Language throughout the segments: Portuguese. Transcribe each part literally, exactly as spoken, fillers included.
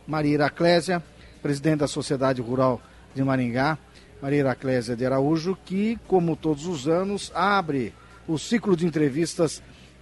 Maria Iraclésia, presidente da Sociedade Rural de Maringá, Maria Iraclésia de Araújo, que, como todos os anos, abre o ciclo de entrevistas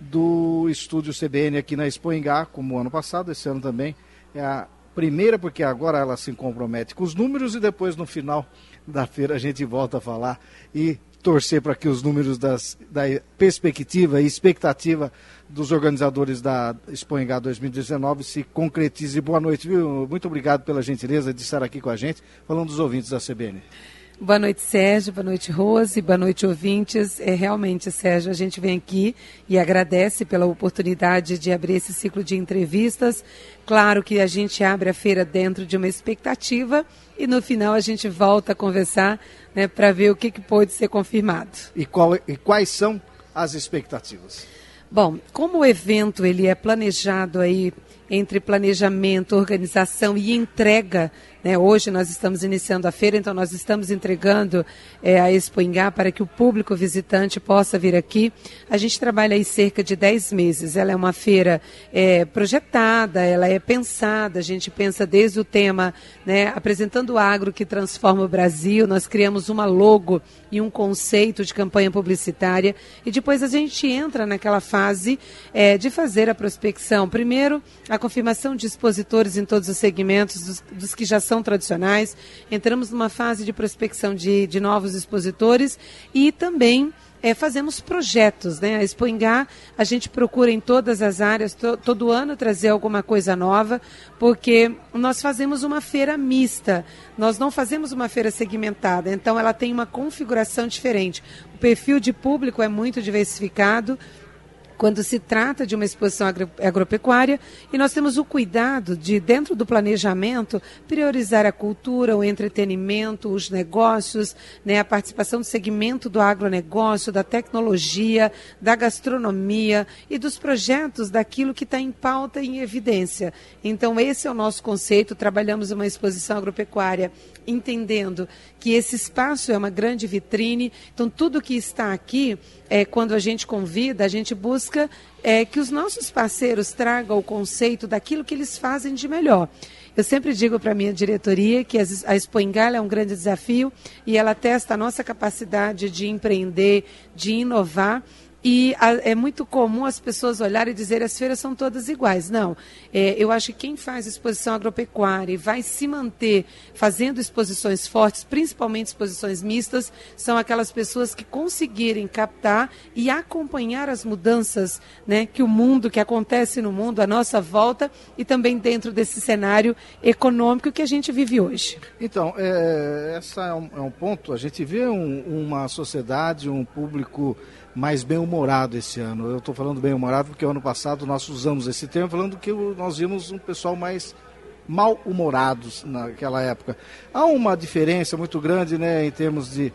do Estúdio C B N aqui na Expoingá, como o ano passado, esse ano também é a primeira, porque agora ela se compromete com os números e depois no final da feira a gente volta a falar e torcer para que os números das, da perspectiva e expectativa dos organizadores da Expoingá dois mil e dezenove se concretize. Boa noite, viu? Muito obrigado pela gentileza de estar aqui com a gente, falando dos ouvintes da C B N. Boa noite, Sérgio, boa noite, Rose, boa noite, ouvintes. É, realmente, Sérgio, a gente vem aqui e agradece pela oportunidade de abrir esse ciclo de entrevistas. Claro que a gente abre a feira dentro de uma expectativa e no final a gente volta a conversar, né, para ver o que, que pode ser confirmado. E, qual, e quais são as expectativas? Bom, como o evento ele é planejado aí entre planejamento, organização e entrega, né? Hoje nós estamos iniciando a feira, então nós estamos entregando é, a Expoingá para que o público visitante possa vir aqui. A gente trabalha aí cerca de dez meses. Ela é uma feira é, projetada, ela é pensada, a gente pensa desde o tema, né, apresentando o agro que transforma o Brasil. Nós criamos uma logo e um conceito de campanha publicitária e depois a gente entra naquela fase é, de fazer a prospecção. Primeiro, a confirmação de expositores em todos os segmentos, dos, dos que já são tradicionais. Entramos numa fase de prospecção de, de novos expositores e também é, fazemos projetos, né? A Expoingá, a gente procura em todas as áreas, to, todo ano trazer alguma coisa nova, porque nós fazemos uma feira mista, nós não fazemos uma feira segmentada, então ela tem uma configuração diferente. O perfil de público é muito diversificado quando se trata de uma exposição agro, agropecuária, e nós temos o cuidado de, dentro do planejamento, priorizar a cultura, o entretenimento, os negócios, né, a participação do segmento do agronegócio, da tecnologia, da gastronomia e dos projetos daquilo que está em pauta e em evidência. Então, esse é o nosso conceito. Trabalhamos uma exposição agropecuária entendendo que esse espaço é uma grande vitrine, então tudo que está aqui, é, quando a gente convida, a gente busca é, que os nossos parceiros tragam o conceito daquilo que eles fazem de melhor. Eu sempre digo para a minha diretoria que a Expoingá é um grande desafio e ela testa a nossa capacidade de empreender, de inovar. E a, é muito comum as pessoas olharem e dizerem que as feiras são todas iguais. Não, é, eu acho que quem faz exposição agropecuária e vai se manter fazendo exposições fortes, principalmente exposições mistas, são aquelas pessoas que conseguirem captar e acompanhar as mudanças, né, que o mundo, que acontece no mundo, à nossa volta e também dentro desse cenário econômico que a gente vive hoje. Então, é, esse é um, é um ponto, a gente vê um, uma sociedade, um público mais bem-humorado esse ano. Eu estou falando bem-humorado porque o ano passado nós usamos esse termo falando que nós vimos um pessoal mais mal-humorados naquela época. Há uma diferença muito grande, né, em termos de,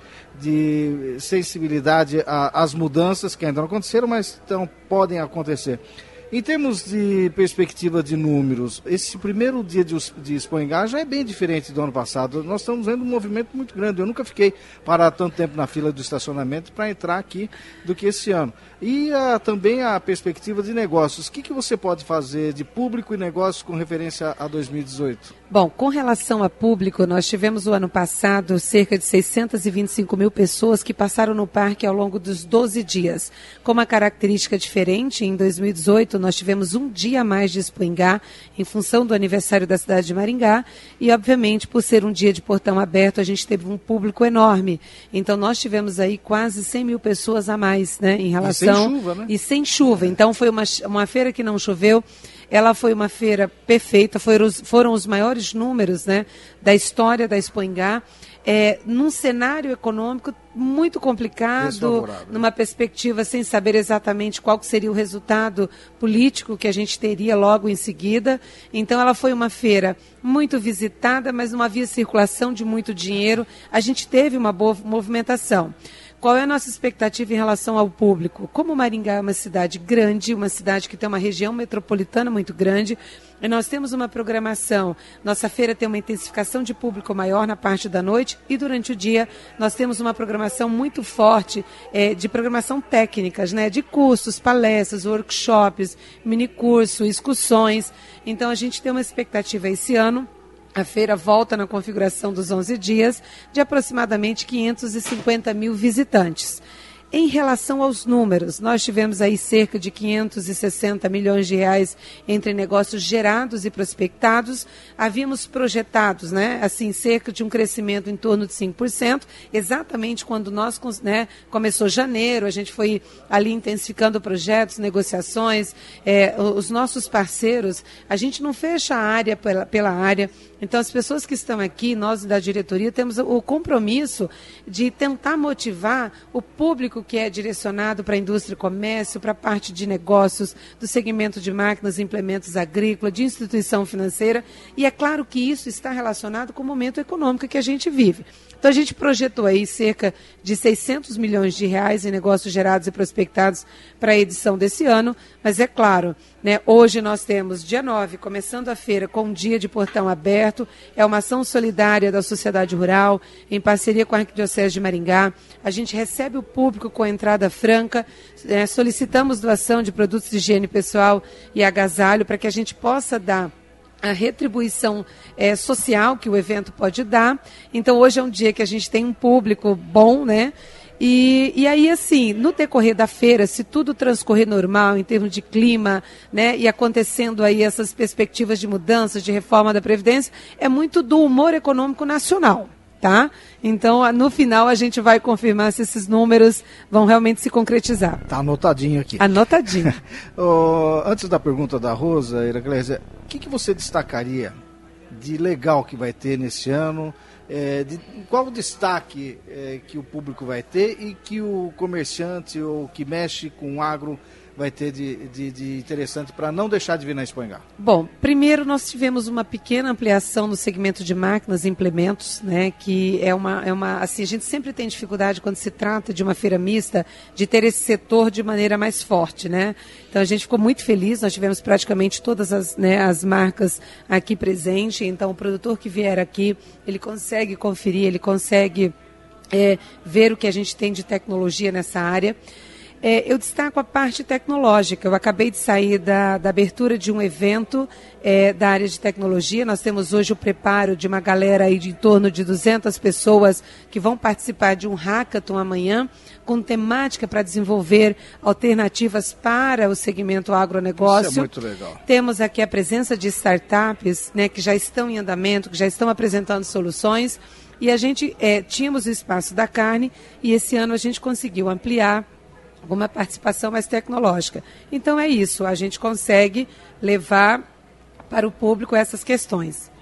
de sensibilidade às mudanças que ainda não aconteceram, mas então, podem acontecer. Em termos de perspectiva de números, esse primeiro dia de, de Expoingá já é bem diferente do ano passado. Nós estamos vendo um movimento muito grande. Eu nunca fiquei parado tanto tempo na fila do estacionamento para entrar aqui do que esse ano. E a, também a perspectiva de negócios. O que, que você pode fazer de público e negócios com referência a dois mil e dezoito? Bom, com relação a público, nós tivemos o ano passado cerca de seiscentas e vinte e cinco mil pessoas que passaram no parque ao longo dos doze dias. Com uma característica diferente, em dois mil e dezoito nós tivemos um dia a mais de Expoingá em função do aniversário da cidade de Maringá e, obviamente, por ser um dia de portão aberto, a gente teve um público enorme. Então, nós tivemos aí quase cem mil pessoas a mais, né, em relação... E sem chuva, né? E sem chuva. Então, foi uma, uma feira que não choveu. Ela foi uma feira perfeita, foram os, foram os maiores números, né, da história da Expoingá, é, num cenário econômico muito complicado, numa perspectiva sem saber exatamente qual seria o resultado político que a gente teria logo em seguida. Então ela foi uma feira muito visitada, mas não havia circulação de muito dinheiro. A gente teve uma boa movimentação. Qual é a nossa expectativa em relação ao público? Como Maringá é uma cidade grande, uma cidade que tem uma região metropolitana muito grande, E nós temos uma programação, nossa feira tem uma intensificação de público maior na parte da noite e durante o dia nós temos uma programação muito forte é, de programação técnicas, né, de cursos, palestras, workshops, minicurso, excursões. Então a gente tem uma expectativa esse ano. A feira volta na configuração dos onze dias de aproximadamente quinhentos e cinquenta mil visitantes. Em relação aos números, nós tivemos aí cerca de quinhentos e sessenta milhões de reais entre negócios gerados e prospectados. Havíamos projetados, né, assim, cerca de um crescimento em torno de cinco por cento, exatamente quando nós, né, começou janeiro, a gente foi ali intensificando projetos, negociações, é, os nossos parceiros, a gente não fecha a área pela, pela área. Então, as pessoas que estão aqui, nós da diretoria, temos o compromisso de tentar motivar o público que é direcionado para a indústria e comércio, para a parte de negócios, do segmento de máquinas e implementos agrícolas, de instituição financeira. E é claro que isso está relacionado com o momento econômico que a gente vive. Então, a gente projetou aí cerca de seiscentos milhões de reais em negócios gerados e prospectados para a edição desse ano, mas é claro, né, hoje nós temos, dia nove, começando a feira com um dia de portão aberto, é uma ação solidária da sociedade rural, em parceria com a Arquidiocese de Maringá. A gente recebe o público com entrada franca, é, solicitamos doação de produtos de higiene pessoal e agasalho para que a gente possa dar a retribuição é, social que o evento pode dar. Então, hoje é um dia que a gente tem um público bom, né? E, e aí, assim, no decorrer da feira, se tudo transcorrer normal, em termos de clima, né, e acontecendo aí essas perspectivas de mudanças, de reforma da Previdência, é muito do humor econômico nacional, tá? Então, no final, a gente vai confirmar se esses números vão realmente se concretizar. Está anotadinho aqui. Anotadinho. oh, antes da pergunta da Rosa, Iraclésia, o que, que você destacaria de legal que vai ter nesse ano? É, de, qual o destaque é, que o público vai ter e que o comerciante ou que mexe com o agro vai ter de, de, de interessante para não deixar de vir na Expo Engar? Bom, primeiro nós tivemos uma pequena ampliação no segmento de máquinas e implementos, né, que é uma, é uma, assim, a gente sempre tem dificuldade quando se trata de uma feira mista de ter esse setor de maneira mais forte, né? Então a gente ficou muito feliz, nós tivemos praticamente todas as, né, as marcas aqui presentes, então o produtor que vier aqui, ele consegue conferir, ele consegue é, ver o que a gente tem de tecnologia nessa área. É, eu destaco a parte tecnológica. Eu acabei de sair da, da abertura de um evento é, da área de tecnologia. Nós temos hoje o preparo de uma galera aí de em torno de duzentas pessoas que vão participar de um hackathon amanhã, com temática para desenvolver alternativas para o segmento agronegócio. Isso é muito legal. Temos aqui a presença de startups, né, que já estão em andamento, que já estão apresentando soluções. E a gente é, tínhamos o espaço da carne e esse ano a gente conseguiu ampliar alguma participação mais tecnológica. Então é isso, a gente consegue levar para o público essas questões.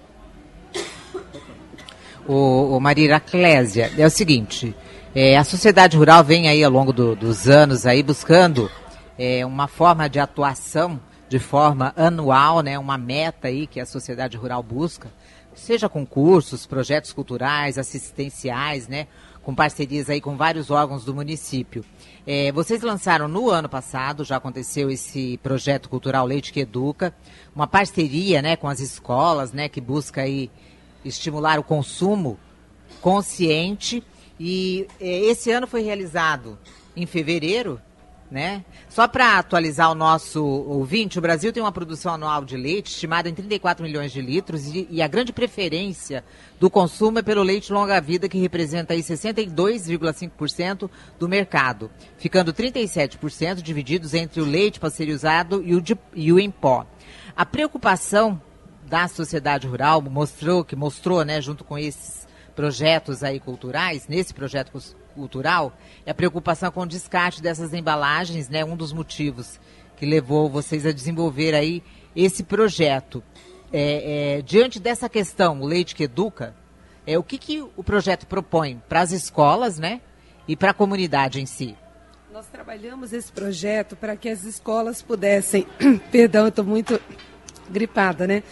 O, o Maria Iraclésia, é o seguinte, é, a sociedade rural vem aí ao longo do, dos anos aí buscando é, uma forma de atuação de forma anual, né, uma meta aí que a sociedade rural busca, seja com cursos, projetos culturais, assistenciais, né, com parcerias aí com vários órgãos do município. É, vocês lançaram no ano passado, já aconteceu esse projeto cultural Leite que Educa, uma parceria, né, com as escolas, né, que busca aí estimular o consumo consciente. E é, esse ano foi realizado em fevereiro, né? Só para atualizar o nosso ouvinte, o Brasil tem uma produção anual de leite estimada em trinta e quatro milhões de litros e, e a grande preferência do consumo é pelo leite longa-vida, que representa aí sessenta e dois vírgula cinco por cento do mercado, ficando trinta e sete por cento divididos entre o leite pasteurizado e o, de, e o em pó. A preocupação da sociedade rural mostrou, que mostrou, né, junto com esses projetos aí culturais, nesse projeto cultural, é a preocupação com o descarte dessas embalagens, né, um dos motivos que levou vocês a desenvolver aí esse projeto. É, é, diante dessa questão, o Leite que Educa, é, o que, que o projeto propõe para as escolas, né, e para a comunidade em si? Nós trabalhamos esse projeto para que as escolas pudessem, perdão, eu estou muito gripada, né?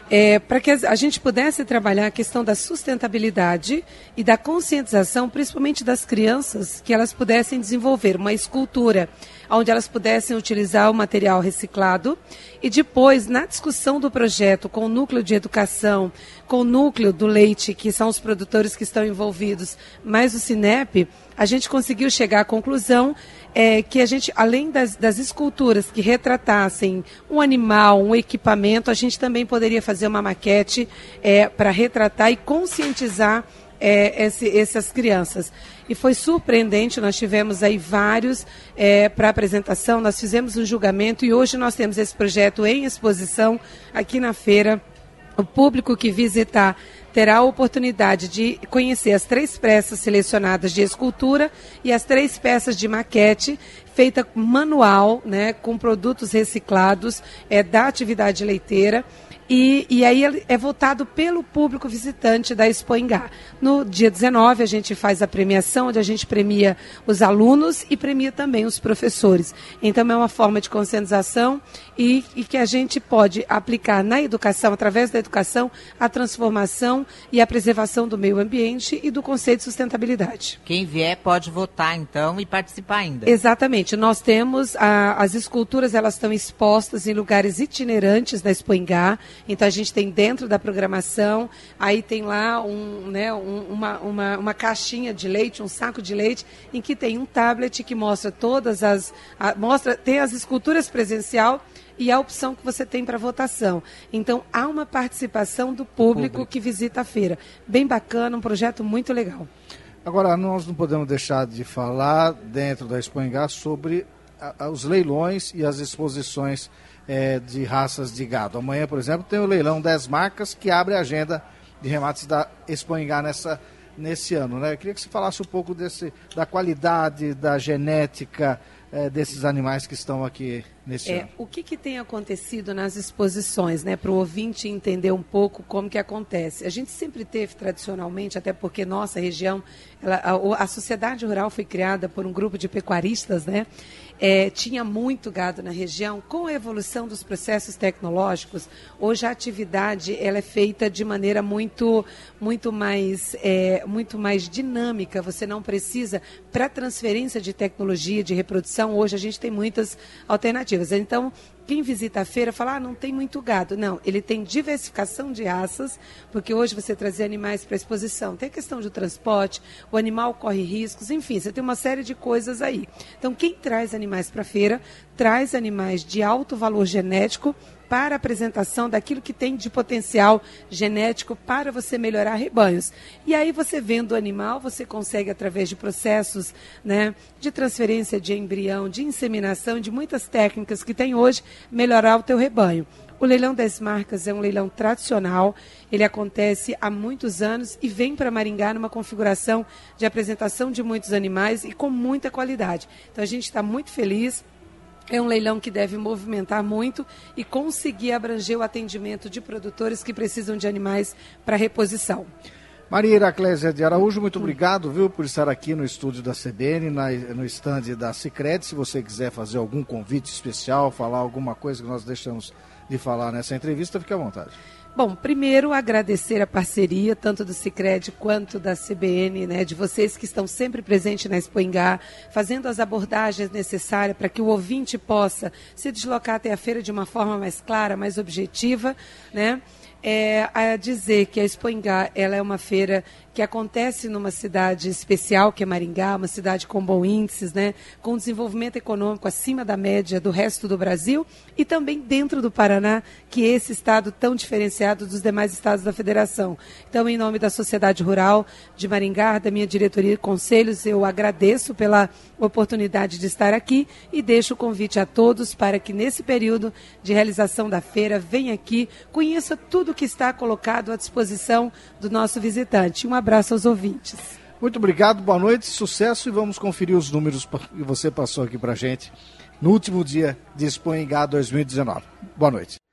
É, para que a gente pudesse trabalhar a questão da sustentabilidade e da conscientização, principalmente das crianças, que elas pudessem desenvolver uma escultura onde elas pudessem utilizar o material reciclado e depois, na discussão do projeto com o núcleo de educação, com o núcleo do leite, que são os produtores que estão envolvidos, mais o Sinep, a gente conseguiu chegar à conclusão é, que a gente, além das, das esculturas que retratassem um animal, um equipamento, a gente também poderia fazer uma maquete é, para retratar e conscientizar é, esse, essas crianças. E foi surpreendente, nós tivemos aí vários é, para apresentação, nós fizemos um julgamento e hoje nós temos esse projeto em exposição aqui na feira. O público que visitar terá a oportunidade de conhecer as três peças selecionadas de escultura e as três peças de maquete, feita manual, né, com produtos reciclados é, da atividade leiteira. E, e aí é votado pelo público visitante da Expo Ingá. No dia dezenove a gente faz a premiação, onde a gente premia os alunos e premia também os professores. Então é uma forma de conscientização e, e que a gente pode aplicar na educação, através da educação, a transformação e a preservação do meio ambiente e do conceito de sustentabilidade. Quem vier pode votar então e participar ainda. Exatamente. Nós temos a, as esculturas, elas estão expostas em lugares itinerantes da Expo Ingá. Então a gente tem dentro da programação, aí tem lá um, né, um, uma, uma, uma caixinha de leite, um saco de leite, em que tem um tablet que mostra todas as. A, mostra, tem as esculturas presencial e a opção que você tem para votação. Então há uma participação do público, público que visita a feira. Bem bacana, um projeto muito legal. Agora, nós não podemos deixar de falar dentro da Expo Ingá sobre a, a, os leilões e as exposições É, de raças de gado. Amanhã, por exemplo, tem o leilão dez marcas que abre a agenda de remates da Expo Ingá nessa, nesse ano. Né? Eu queria que você falasse um pouco desse, da qualidade, da genética é, desses animais que estão aqui nesse é, ano. O que, que tem acontecido nas exposições, né, para o ouvinte entender um pouco como que acontece? A gente sempre teve, tradicionalmente, até porque nossa região, ela, a, a sociedade rural foi criada por um grupo de pecuaristas, né? É, tinha muito gado na região. Com a evolução dos processos tecnológicos, hoje a atividade ela é feita de maneira muito, muito, mais, é, muito mais dinâmica. Você não precisa, para transferência de tecnologia, de reprodução, hoje a gente tem muitas alternativas. Então, quem visita a feira fala, ah, não tem muito gado. Não, ele tem diversificação de raças, porque hoje você trazer animais para exposição. Tem a questão do transporte, o animal corre riscos, enfim, você tem uma série de coisas aí. Então, quem traz animais para a feira, traz animais de alto valor genético para a apresentação daquilo que tem de potencial genético para você melhorar rebanhos. E aí você vendo o animal, você consegue, através de processos, né, de transferência de embrião, de inseminação, de muitas técnicas que tem hoje, melhorar o teu rebanho. O leilão das marcas é um leilão tradicional, ele acontece há muitos anos e vem para Maringá numa configuração de apresentação de muitos animais e com muita qualidade. Então a gente está muito feliz. É um leilão que deve movimentar muito e conseguir abranger o atendimento de produtores que precisam de animais para reposição. Maria Iraclésia de Araújo, muito obrigado, viu, por estar aqui no estúdio da C B N, na, no estande da Sicredi. Se você quiser fazer algum convite especial, falar alguma coisa que nós deixamos de falar nessa entrevista, fique à vontade. Bom, primeiro agradecer a parceria, tanto do Sicredi quanto da C B N, né, de vocês que estão sempre presentes na Expo Ingá, fazendo as abordagens necessárias para que o ouvinte possa se deslocar até a feira de uma forma mais clara, mais objetiva, né? É, a dizer que a Expo Ingá, ela é uma feira que acontece numa cidade especial, que é Maringá, uma cidade com bons índices, né, com desenvolvimento econômico acima da média do resto do Brasil e também dentro do Paraná, que é esse estado tão diferenciado dos demais estados da federação. Então, em nome da Sociedade Rural de Maringá, da minha diretoria e conselhos, eu agradeço pela oportunidade de estar aqui e deixo o convite a todos para que nesse período de realização da feira, venha aqui, conheça tudo que está colocado à disposição do nosso visitante. Um abraço aos ouvintes. Muito obrigado, boa noite, sucesso e vamos conferir os números que você passou aqui pra gente no último dia de Expo Ingá dois mil e dezenove. Boa noite.